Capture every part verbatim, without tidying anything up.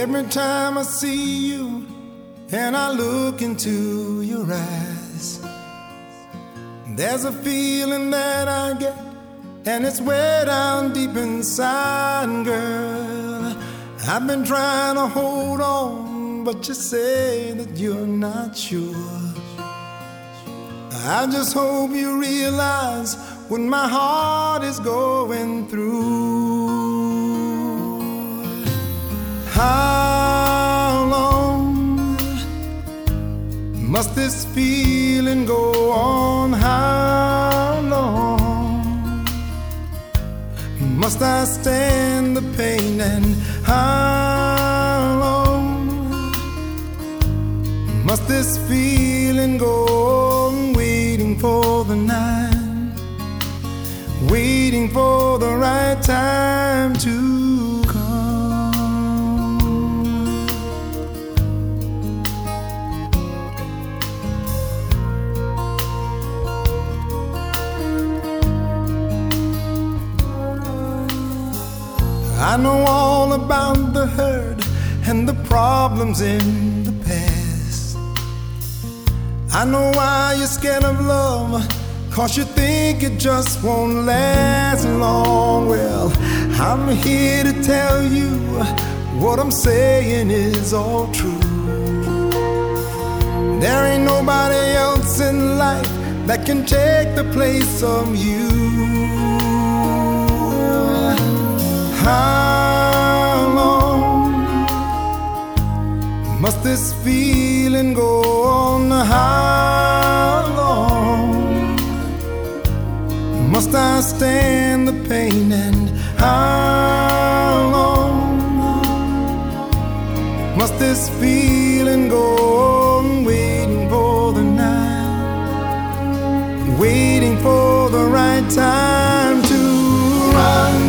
Every time I see you and I look into your eyes, there's a feeling that I get, and it's way down deep inside, girl. I've been trying to hold on, but you say that you're not sure. I just hope you realize what my heart is going through. How long must this feeling go on? How long must I stand the pain? And how long must this feeling go on? Waiting for the night, waiting for the right time to come. I know all about the hurt and the problems in the past. I know why you're scared of love, 'cause you think it just won't last long. Well, I'm here to tell you what I'm saying is all true. There ain't nobody else in life that can take the place of you. How long must this feeling go on? How long must I stand the pain? And how long must this feeling go on? Waiting for the night, waiting for the right time to run.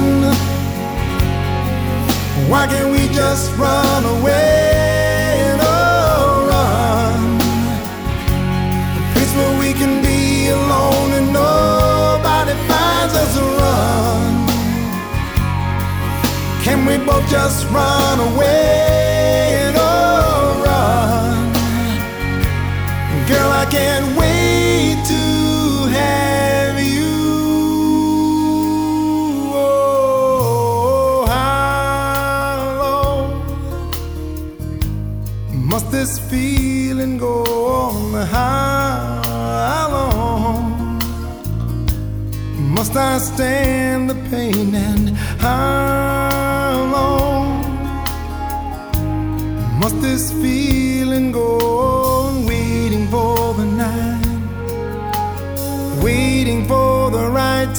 Why can't we just run away? Oh, run. A place where we can be alone and nobody finds us. Run. Can we both just run away? Oh, run. Girl, I can't wait to have you. Must this feeling go on? How long must I stand the pain? And how long must this feeling go on? Waiting for the night, waiting for the right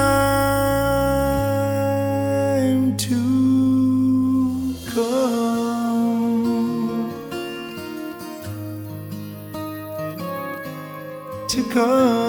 time to come. To come.